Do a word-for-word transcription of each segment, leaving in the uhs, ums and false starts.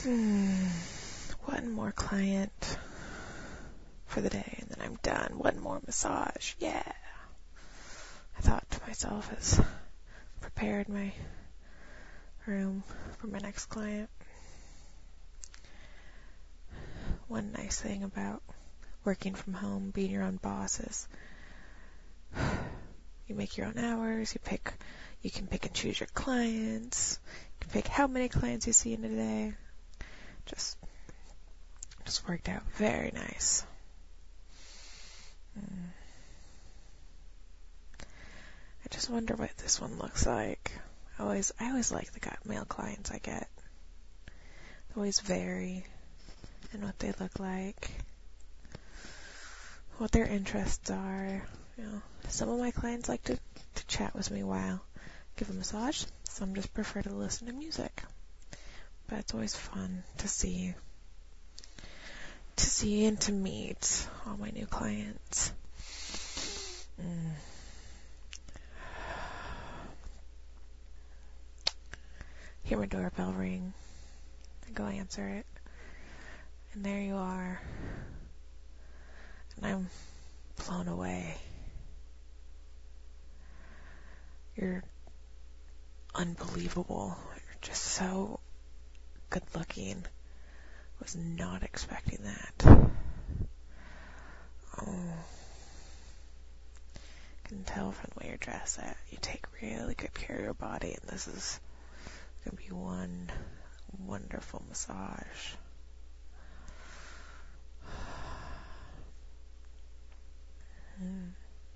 Hmm. One more client for the day, and then I'm done. One more massage. Yeah. I thought to myself as prepared my room for my next client. One nice thing about working from home, being your own boss, is you make your own hours, you pick, you can pick and choose your clients, you can pick how many clients you see in a day. Just, just worked out very nice. Mm. I just wonder what this one looks like. I always, I always like the male clients I get. They always vary in what they look like, what their interests are. You know, some of my clients like to, to chat with me while I give a massage. Some just prefer to listen to music. But it's always fun to see, to see and to meet all my new clients. Mm. Hear my doorbell ring. I go answer it. And there you are. And I'm blown away. You're unbelievable. You're just so good looking. Was not expecting that. Oh. I can tell from the way you're dressed that you take really good care of your body, and this is going to be one wonderful massage. Mm.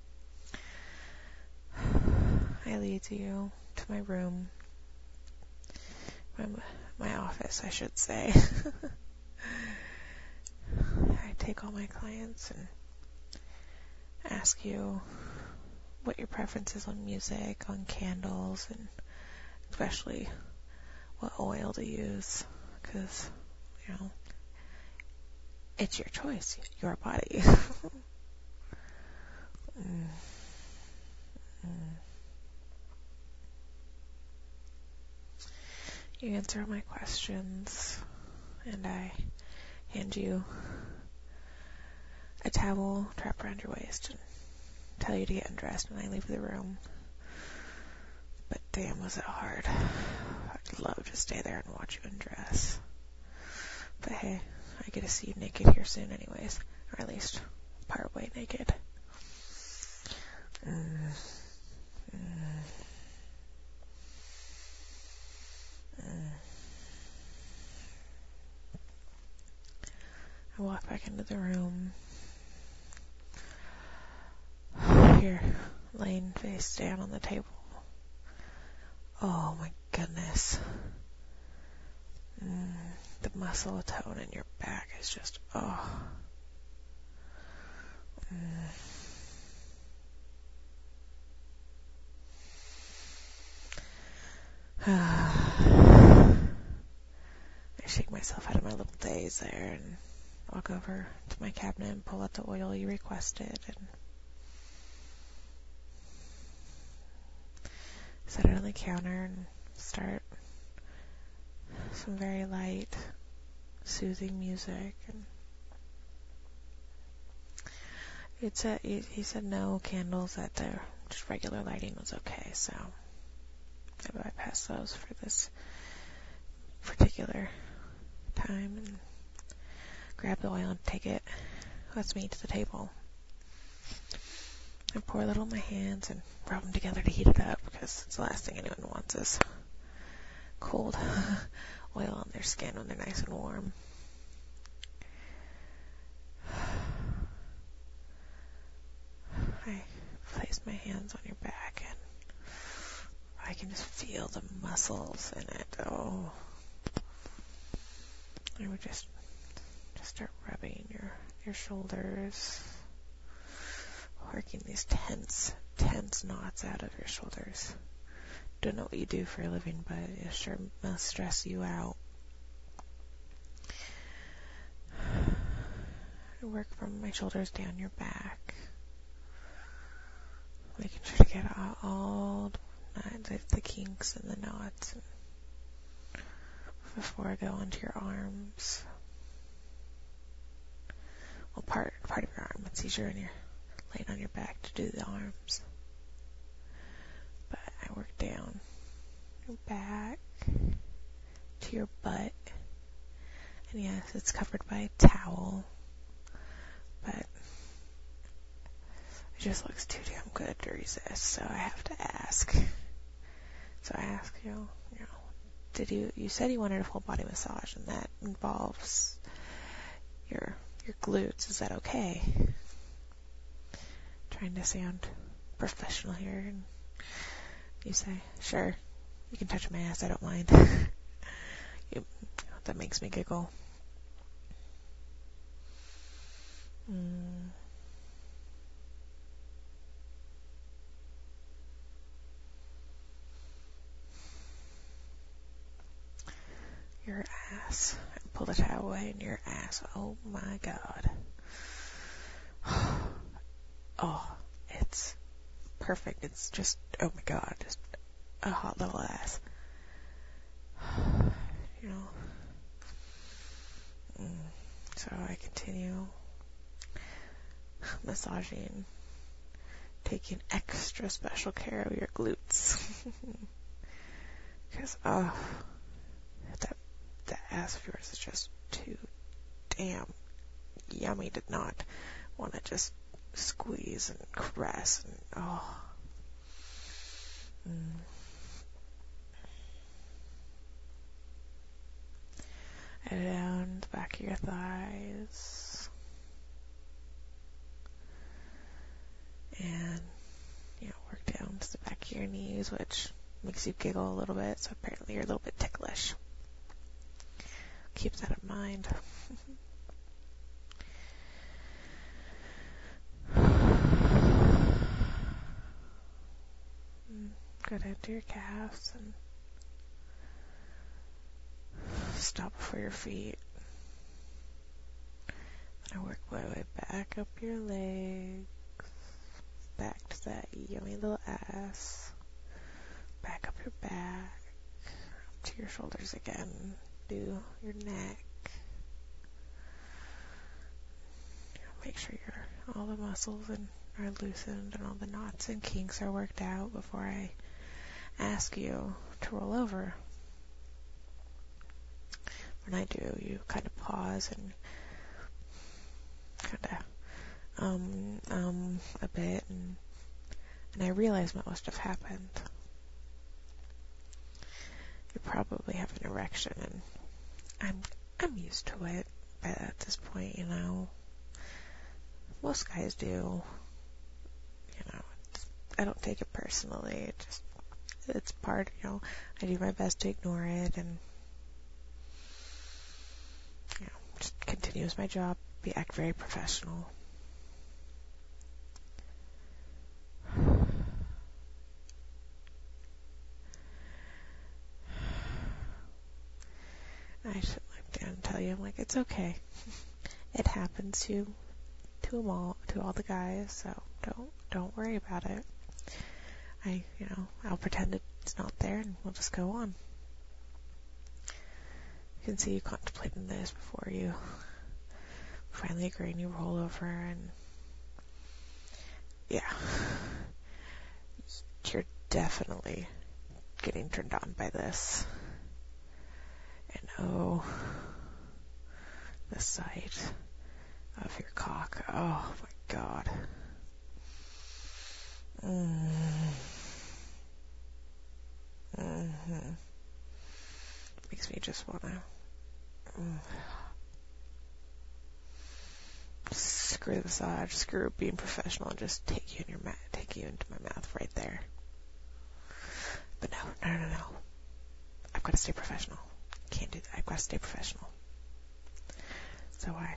I lead you to my room, my, my office, I should say. I take all my clients and ask you what your preference is on music, on candles, and especially what oil to use, because, you know, it's your choice, your body. mm. Mm. You answer my questions, and I hand you a towel, wrap around your waist, and tell you to get undressed when I leave the room. But damn, was it hard. I'd love to stay there and watch you undress. But hey, I get to see you naked here soon anyways, or at least part way naked. Mm. Mm. Mm. I walk back into the room. You're laying face down on the table. Oh my goodness. Mm. The muscle tone in your back is just, oh. Mm. I shake myself out of my little daze there and walk over to my cabinet and pull out the oil you requested and set it on the counter and start some very light, soothing music. And it said, he, he said no candles, that the just regular lighting was okay, so I bypassed those for this particular time and grab the oil and take it with me to the table. I pour a little in my hands and rub them together to heat it up, because it's the last thing anyone wants is cold oil on their skin when they're nice and warm. I place my hands on your back and I can just feel the muscles in it. Oh. I would just just start rubbing your, your shoulders, working these tense, tense knots out of your shoulders. Don't know what you do for a living, but it sure must stress you out. I work from my shoulders down your back, making sure to get out all the, the kinks and the knots, and before I go onto your arms. Well, part part of your arm. It's easier when you're laying on your back to do the arms. But I work down your back to your butt. And yes, it's covered by a towel. But it just looks too damn good to resist, so I have to ask. So I ask you, you know, did you, you said you wanted a full body massage, and that involves your, your glutes. Is that okay? Trying to sound professional here, and you say, sure, you can touch my ass, I don't mind. you, that makes me giggle. Mm. Your ass. Pull the towel away and your ass. Oh my god. Oh, it's perfect. It's just, oh my god, just a hot little ass. You know. Mm. So I continue massaging, taking extra special care of your glutes. Because, oh, that, that ass of yours is just too damn yummy to not want to just squeeze and caress and, oh. Mm. And down the back of your thighs. And, you know, work down to the back of your knees, which makes you giggle a little bit, so apparently you're a little bit ticklish. Keep that in mind. Go down to your calves and stop before your feet. I work my way back up your legs, back to that yummy little ass, back up your back, up to your shoulders again, do your neck. Make sure your all the muscles and are loosened and all the knots and kinks are worked out before I ask you to roll over. When I do, you kind of pause and kind of um um a bit, and and I realize what must have happened. You probably have an erection, and I'm I'm used to it. But at this point, you know, most guys do. You know, it's, I don't take it personally. It just it's part. You know, I do my best to ignore it and, you know, just continue as my job. Be act very professional. I should look down and tell you, I'm like, it's okay. It happens to to them all, to all the guys. So don't don't worry about it. I, you know, I'll pretend it's not there, and we'll just go on. You can see you contemplating this before you finally agree, and you roll over, and yeah, you're definitely getting turned on by this. And oh, the sight of your cock. Oh my god. Mm. Mm-hmm. Makes me just wanna mm. screw the massage, screw being professional, and just take you in your ma- take you into my mouth right there. But no, no, no, no. I've got to stay professional. Can't do that. I've got to stay professional. So I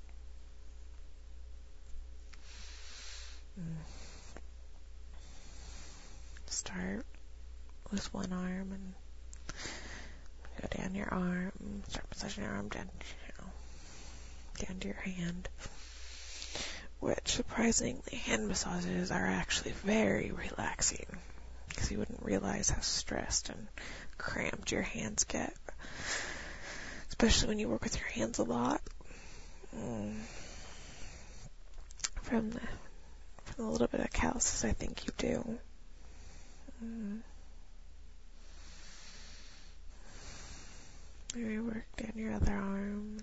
mm, start with one arm and go down your arm, start massaging your arm down, you know, down to your hand. Which, surprisingly, hand massages are actually very relaxing, because you wouldn't realize how stressed and cramped your hands get especially when you work with your hands a lot. Mm. From the, from the little bit of calluses I think you do. Mm. Maybe work down your other arm,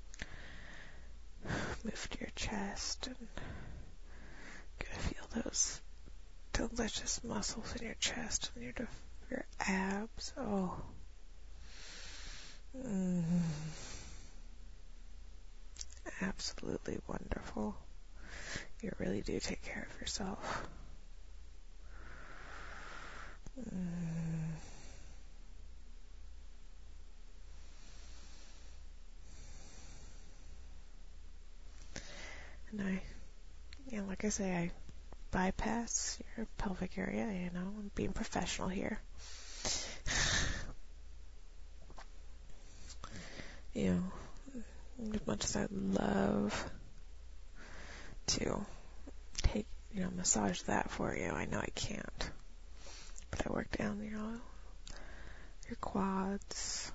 move to your chest, and get to feel those delicious muscles in your chest and your your abs. Oh. Mm. Absolutely wonderful. You really do take care of yourself. Mm. And I, you know, like I say, I bypass your pelvic area, you know, I'm being professional here. You know, as much as I love to take, you know, massage that for you, I know I can't. But I work down, you know, your quads,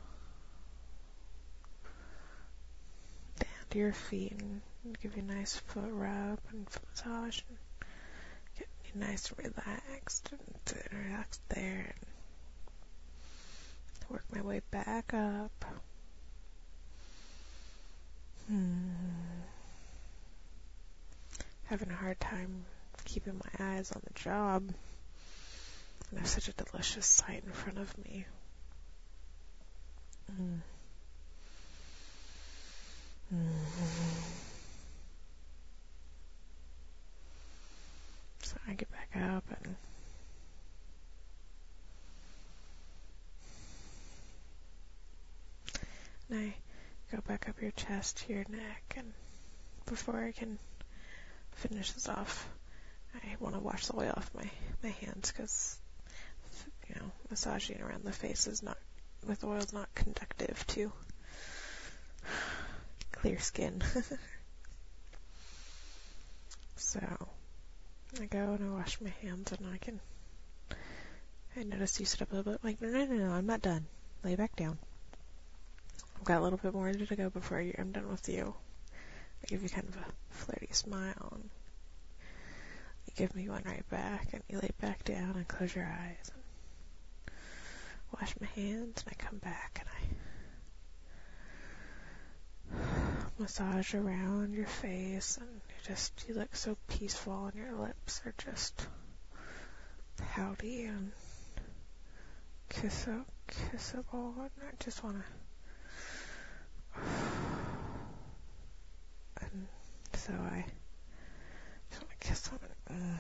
down to your feet, and give you a nice foot rub and foot massage, and get you nice and relaxed, and relaxed there, and work my way back up. Hmm. Having a hard time keeping my eyes on the job. And there's such a delicious sight in front of me. Mm. Mm-hmm. So I get back up and and I go back up your chest to your neck, and before I can finish this off, I want to wash the oil off my, my hands, because, you know, massaging around the face is not, with oil is not conductive to clear skin. So I go and I wash my hands, and I can, I notice you sit up a little bit, like, no, no, no, no, I'm not done. Lay back down. I've got a little bit more to go before you, I'm done with you. I give you kind of a flirty smile, and you give me one right back, and you lay back down and close your eyes, and wash my hands, and I come back, and I massage around your face, and you just, you look so peaceful, and your lips are just pouty and kiss kissable, and I just want to, and so I just want to kiss them, and, uh,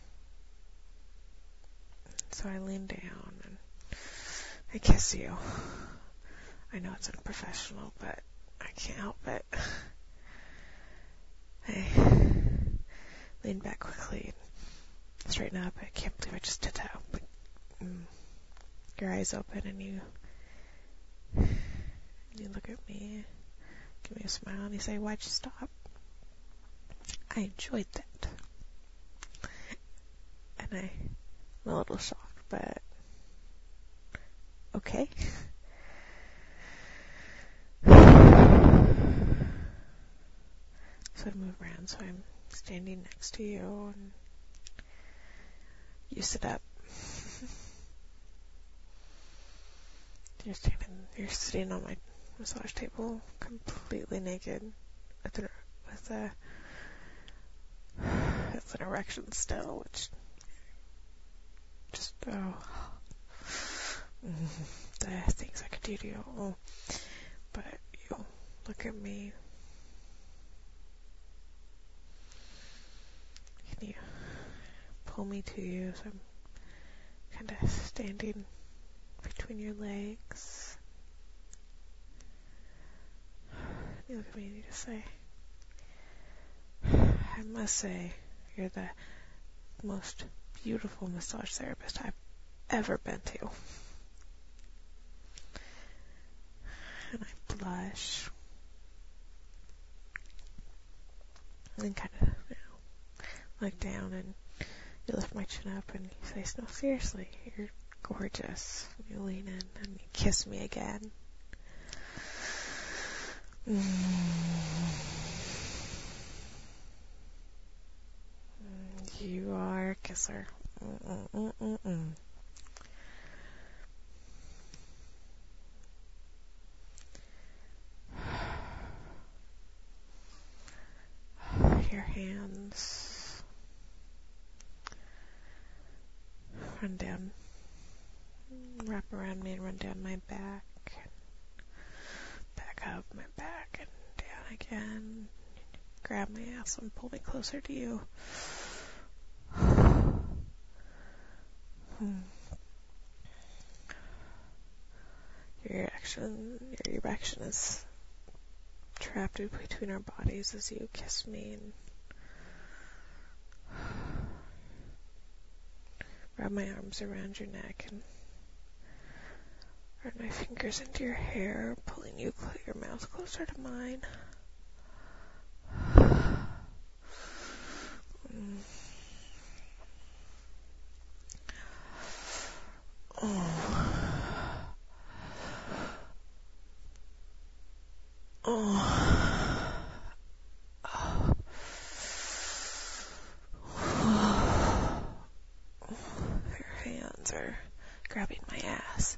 so I lean down and I kiss you. I know it's unprofessional, but I can't help it. I lean back quickly and straighten up. I can't believe I just did that. But, um, your eyes open, and you you look at me, give me a smile, and you say, "Why'd you stop?" I enjoyed that. And I, I'm a little shocked, but okay. So I move around, so I'm standing next to you, and you sit up. You're standing, you're sitting on my massage table, completely naked, with an, with a, with an erection still, which just, oh, the things I could do to you. Oh. But you look at me. Can you pull me to you, so I'm kind of standing between your legs. You look at me and you just say, I must say, you're the most beautiful massage therapist I've ever been to. And I blush. And then kind of, you know, look down, and you lift my chin up and you say, no, seriously, you're gorgeous. And you lean in and you kiss me again. You are a kisser. Mm-mm-mm-mm-mm. Your hands run down, wrap around me and run down my back, back up my back and down again. Grab my ass and pull me closer to you. Your erection, your erection is trapped in between our bodies as you kiss me and wrap my arms around your neck and run my fingers into your hair, pulling you your mouth closer to mine. Mm. Oh. Oh. Oh. Your hands are grabbing my ass.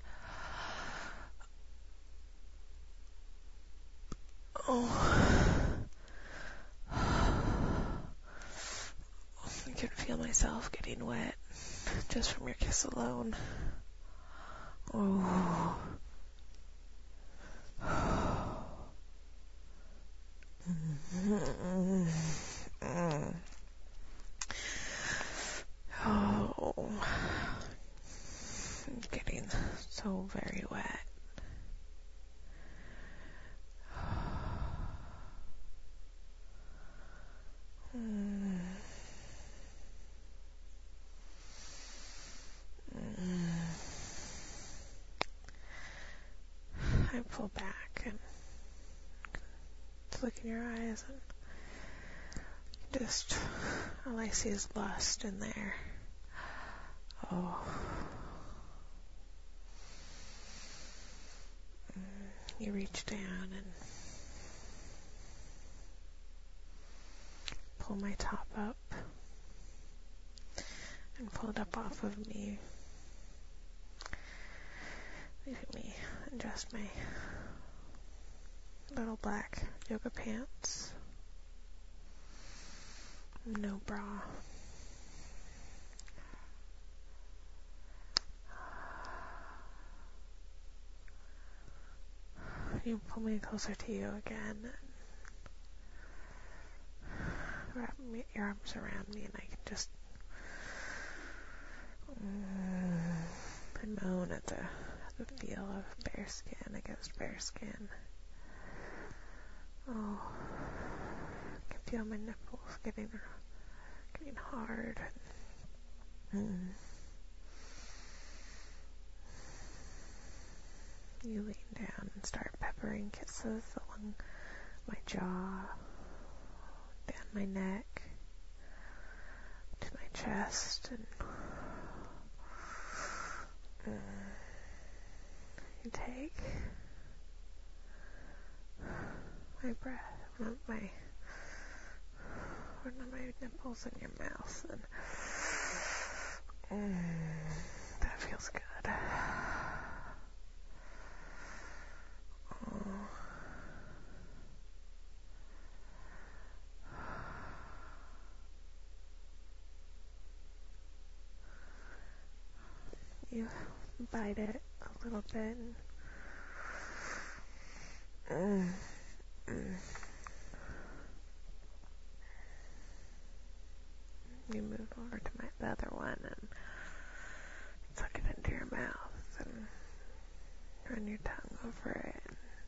Oh. I can feel myself getting wet just from your kiss alone. Oh. Oh. I'm getting so very wet. Mm. Mm. I pull back and look in your eyes and just all I see is lust in there. Oh. You reach down and pull my top up and pull it up off of me, leaving me adjust my little black yoga pants. No bra. You pull me closer to you again and wrap me, your arms around me, and I can just mm, and moan at the, the feel of bare skin against bare skin. Oh, I can feel my nipples getting getting hard. Mm. You lean down and start peppering kisses along my jaw, down my neck, to my chest, and mm, you take my breath, one of my, one of my nipples in your mouth, and mm, that feels good. Oh. You bite it a little bit. And, mm, mm. You move over to my the other one and suck it into your mouth and run your tongue over it.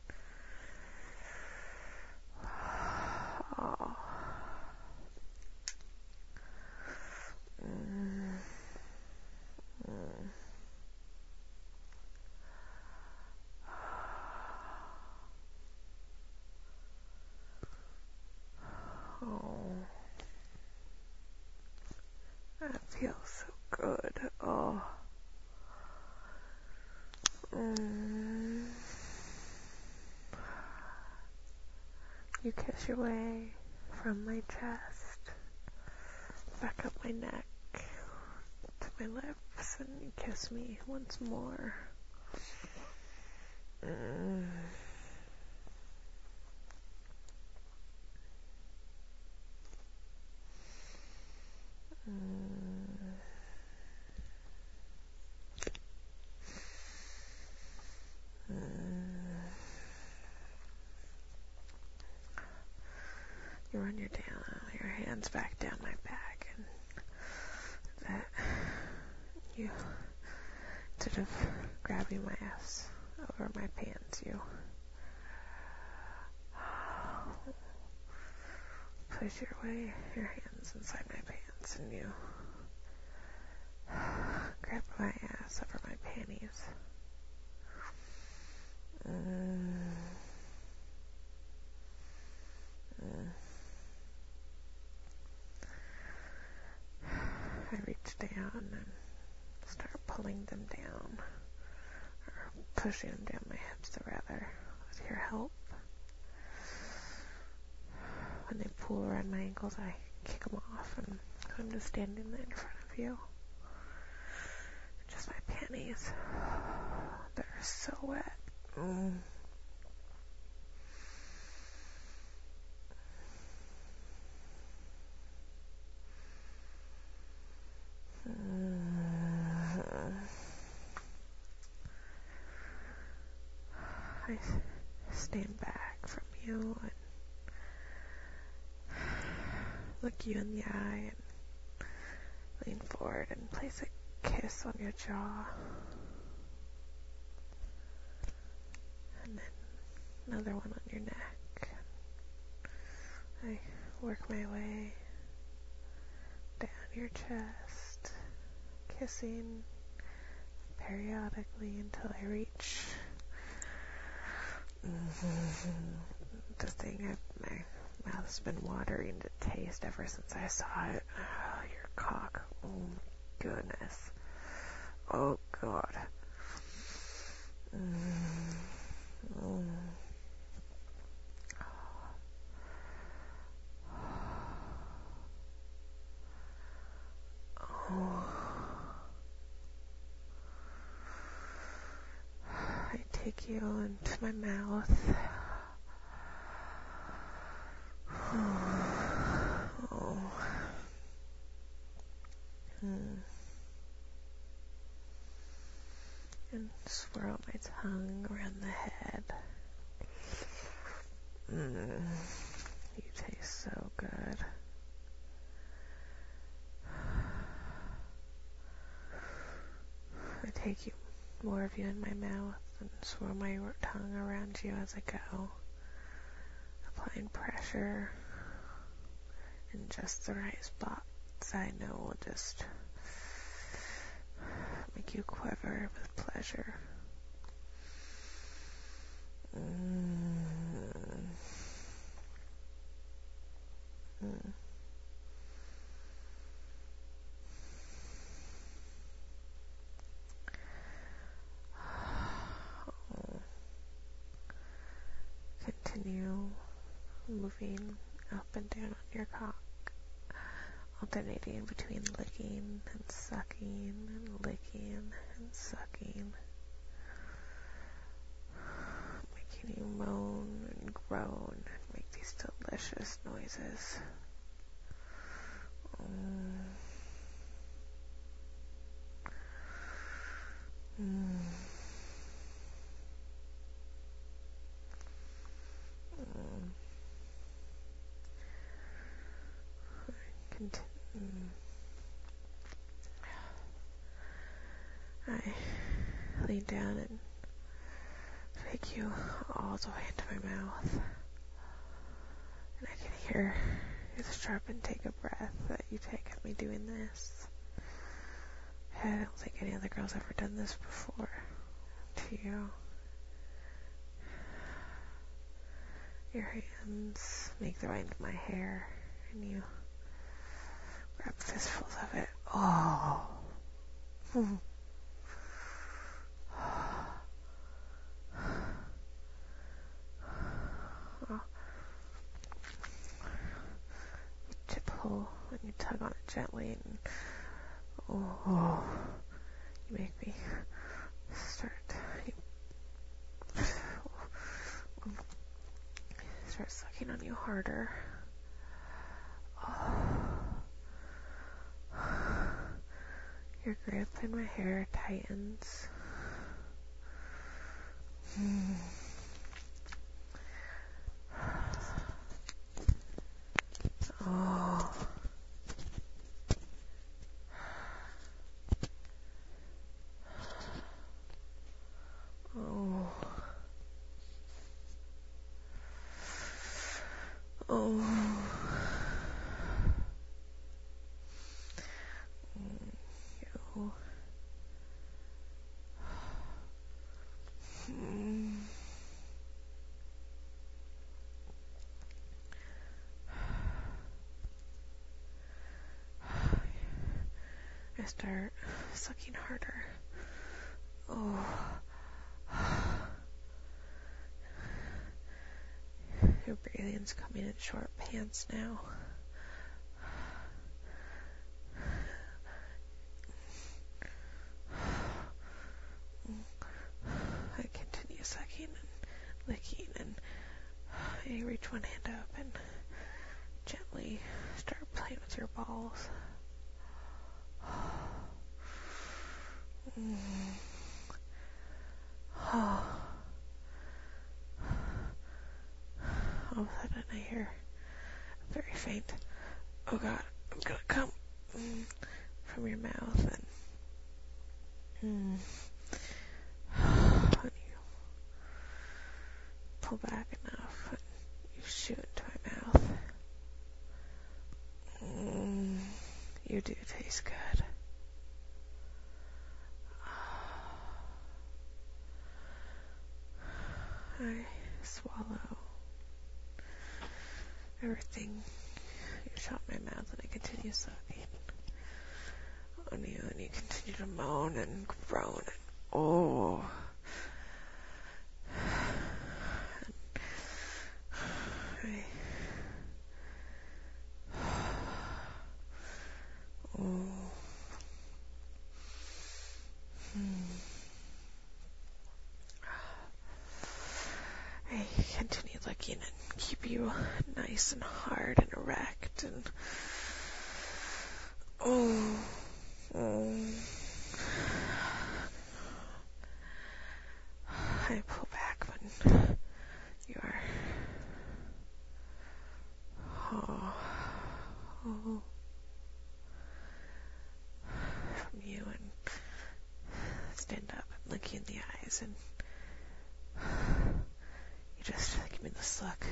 Oh. Mm. Mm. You kiss your way from my chest, back up my neck, to my lips, and you kiss me once more. Mm. Mm. Mm. You run your down, your hands back down my back, and that you, instead of grabbing my ass over my pants, you push your way, your hands inside my pants, and you grab my ass over my panties. Mm. Mm. I reach down and start pulling them down, or pushing them down my hips, rather, with your help. When they pull around my ankles, I kick them off, and I'm just standing there in front of you. Just my panties. They're so wet. Mm. Mm. I stand back from you and look you in the eye and lean forward and place a kiss on your jaw. And then another one on your neck. I work my way down your chest, kissing periodically until I reach mm-hmm, the thing I, my mouth's been watering to taste ever since I saw it. Oh, your cock. Oh my goodness. Oh God. Mm. Mm. Oh. I take you into my mouth. Oh. Mm. And swirl my tongue around the head. Mm. You taste so good. I take you, more of you in my mouth and swirl my tongue around you as I go, applying pressure in just the right spots I know will just make you quiver with pleasure. Mm. Mm. Oh. Continue moving up and down on your cock, alternating between licking and sucking and licking and sucking, making you moan and groan and make these delicious noises. Mm. Mm. Mm. Continue. Mm. I lean down and take you all the way into my mouth, and I can hear the sharp intake of breath that you take of me doing this. I don't think any other girl's ever done this before to you. Your hands make their way into my hair, and you grab fistfuls of it. Oh. pull, when you tug on it gently, and oh, oh you make me start, you, start sucking on you harder. Oh. Your grip in my hair tightens. Hmm. Oh. Oh. Oh. You. Hmm. I start sucking harder. Oh. Your breathing's coming in short pants now. I continue sucking and licking, and I reach one hand up and gently start playing with your balls. Mm. Oh. All of a sudden I hear a very faint, "Oh God, I'm gonna come," mm, from your mouth, and, mm, and you pull back enough and you shoot into my mouth. Mm, you do taste good. I swallow everything you shot in my mouth, and I continue sucking on you, and you continue to moan and groan, and oh. And I, oh. Hmm. I continue looking and keep you nice and hard and erect, and oh, oh. I pull back when you are, oh, oh, from you, and stand up and look you in the eyes, and you just give me this look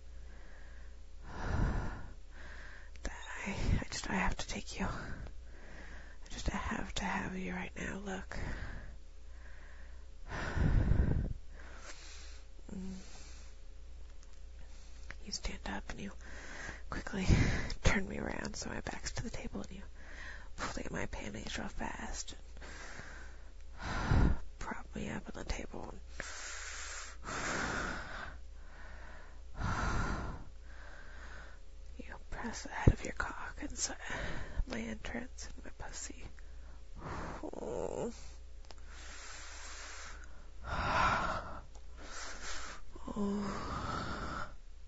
that I, I just, I have to take you. I just, I have to have you right now, look. Mm. You stand up and you quickly turn me around so my back's to the table, and you pull my panties real fast and prop me up on the table, and you press the head of your cock inside my entrance and my pussy. Oh. Oh.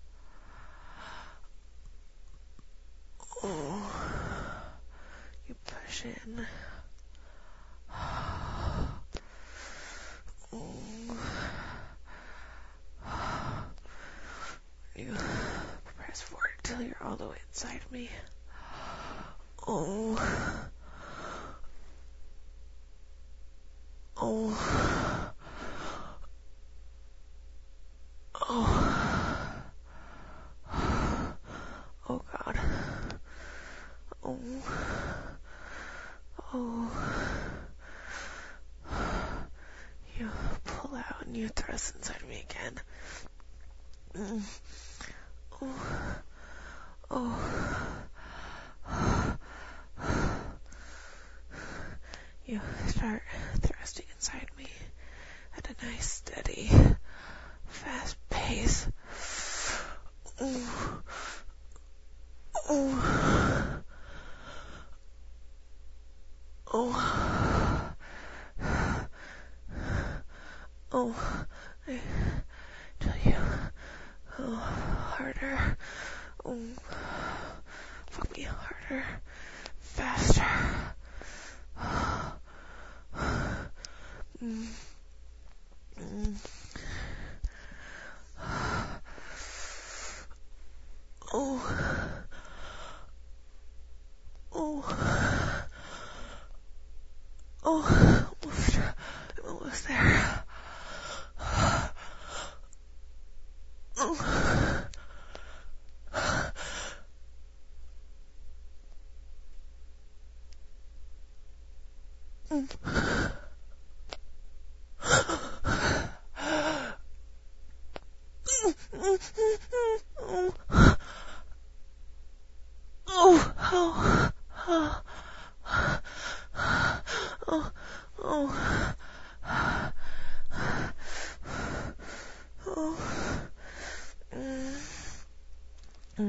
Oh. You push in. Oh. You press forward till you're all the way inside me. Oh. Oh. Oh. Oh God. Oh. Oh. You pull out and you thrust inside me again. Mm. Oh. Oh. You start thrusting inside me at a nice, steady, fast pace. Ooh. Ooh. Oh, harder. Oh, fuck me harder. Faster. Mm. Mm. Oh. Oh. Oh. Almost. I'm almost there. Oh. Mm. Oh. Oh. Oh. Oh. Oh. Oh. Oh. Mm. Mm.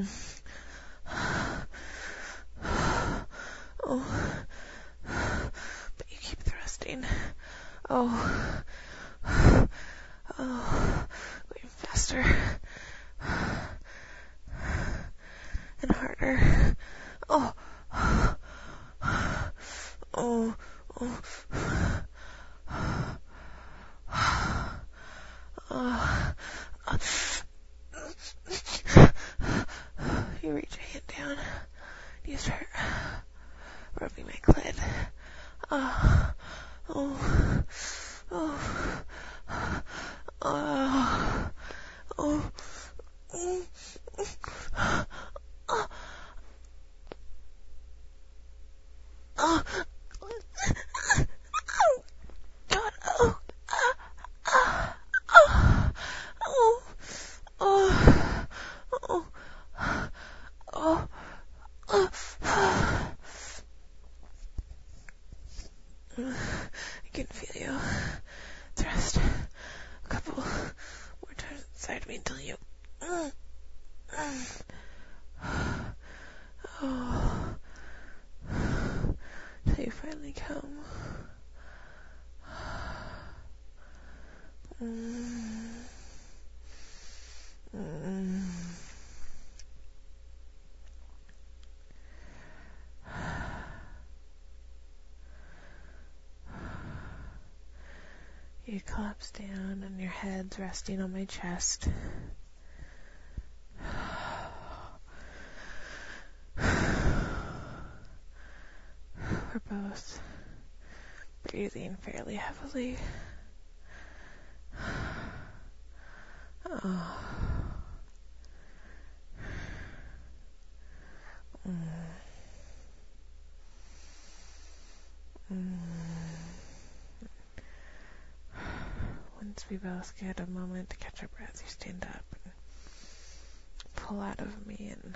Oh. But you keep thrusting. Oh. Oh. Going faster. And harder. Oh. Oh. Oh. Oh. You reach a hand down. You start rubbing my clit. Oh. Oh. Oh. Oh. Oh. Mm. Oh. Oh. God. Oh. Oh. Oh. Oh. Oh. Oh. Oh. Oh. I can feel you thrust a couple more times inside me until you. Mm, mm, oh, till you finally come. Mm, mm. You collapse down and your head's resting on my chest. We're both breathing fairly heavily. Oh. Mm. Mm. Once we both get a moment to catch our breath, you stand up and pull out of me and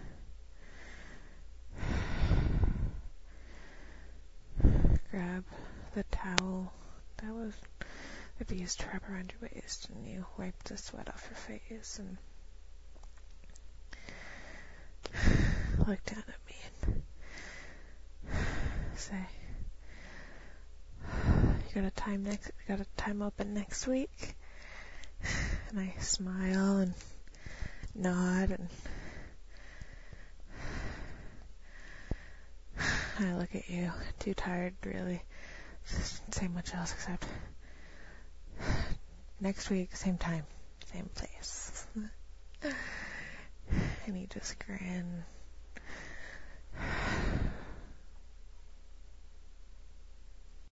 grab the towel that was that we used to wrap around your waist, and you wipe the sweat off your face and look down at me and say, "You got a time next? You got a time open next week?" And I smile and nod, and I look at you, too tired really to say much else except next week, same time, same place. And you just grin.